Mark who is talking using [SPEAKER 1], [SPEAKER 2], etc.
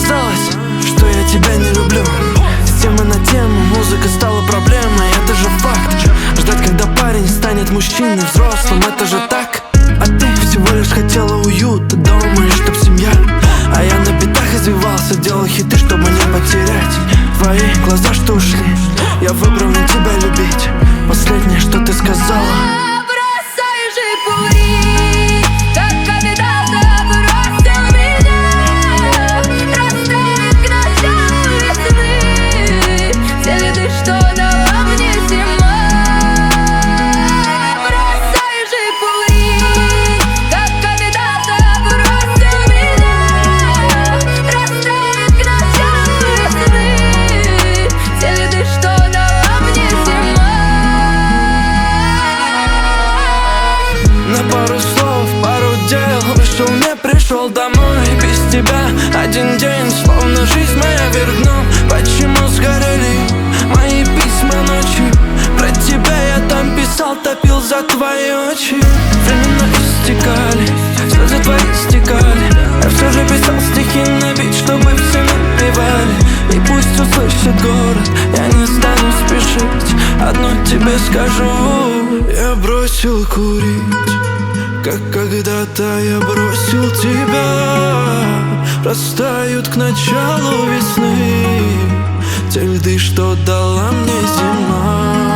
[SPEAKER 1] казалось, что я тебя не люблю. С темы на тему музыка стала проблемой, это же факт. Ждать, когда парень станет мужчиной взрослым, это же так. А ты всего лишь хотела уюта дома и чтоб семья. А я на битах извивался, делал хиты, чтобы не потерять твои глаза, что ушли. Я выбрал не тебя любить. Последнее, что ты сказала:
[SPEAKER 2] бросай же курить, как когда-то бросил меня. Растает к началу весны все виды, что дала мне зима. Бросай же курить, как когда-то бросил меня. Растает к началу весны все виды, что дала мне зима.
[SPEAKER 1] На пару слов, пару дел вышел, не пришел домой. Без тебя один день, словно жизнь моя вверх дном. Почему сгорели мои письма ночью? Про тебя я там писал, топил за твои очи. Времена истекали, слезы твои стекали. Я все же писал стихи на бит, чтобы все напевали. И пусть услышит город, я не стану спешить. Одно тебе скажу: я бросил курить, как когда-то я бросил тебя. Растают к началу весны те льды, что дала мне зима.